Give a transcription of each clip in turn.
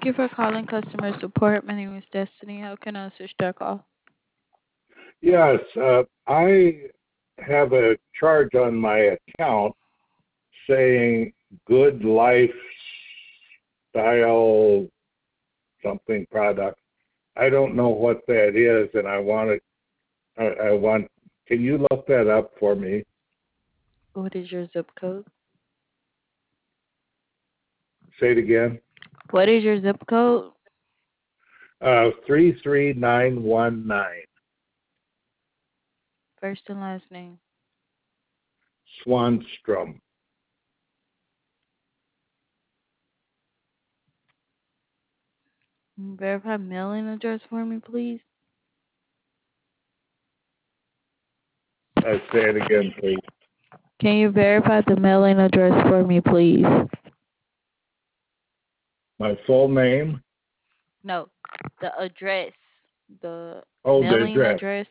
you for calling customer support. My name is Destiny. How can I assist your call? Yes, I have a charge on my account saying good lifestyle something product. I don't know what that is, and I want it. I want. Can you look that up for me? What is your zip code? Say it again. What is your zip code? 33919 First and last name. Swanstrom. Verify mailing address for me, please. Say it again, please. Can you verify the mailing address for me, please? My full name. No, the address. The Oh, the mailing address. address.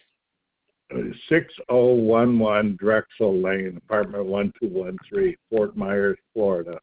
6011 Drexel Lane, apartment 1213, Fort Myers, Florida.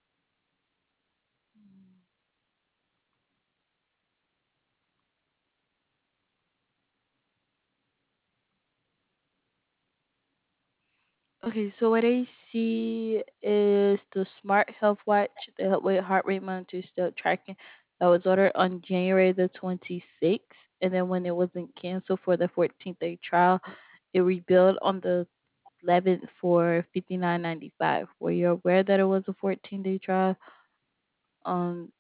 Okay, so what I see is the Smart Health Watch, the with heart rate monitor still tracking. That was ordered on January the 26th, and then when it wasn't canceled for the 14th day trial, it rebilled on the 11th for 59.95. Were you aware that it was a 14-day trial um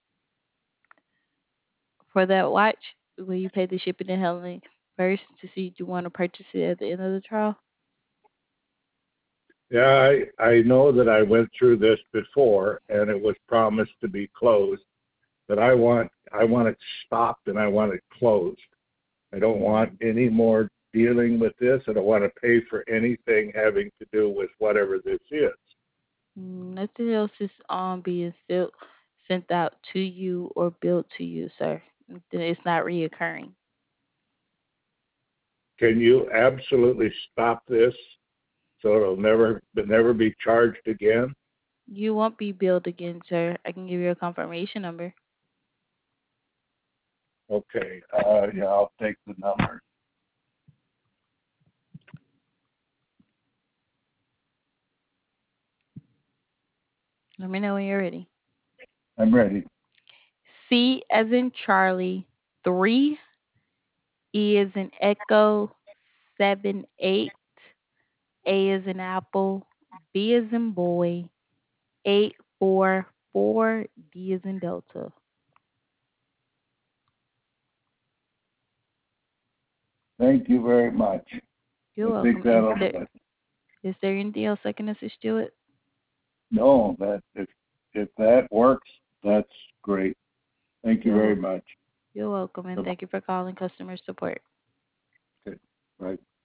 for that watch? Will you pay the shipping and handling first to see if you want to purchase it at the end of the trial? Yeah, I know that I went through this before, and it was promised to be closed. But I want it stopped, and I want it closed. I don't want any more dealing with this. I don't want to pay for anything having to do with whatever this is. Nothing else is being sent out to you or billed to you, sir. It's not reoccurring. Can you absolutely stop this so it'll never be charged again? You won't be billed again, sir. I can give you a confirmation number. Okay. Yeah, I'll take the number. Let me know when you're ready. I'm ready. C as in Charlie, 3, E as in Echo, 7, 8, A as in Apple, B as in Boy, 8, 4, 4, D as in Delta. Thank you very much. You're I think welcome. that'll do it. Is there anything else I can assist you with? No, that if that works, that's great. Thank you very You're, much. you're welcome, and Bye-bye. thank you for calling customer support. Okay. Right.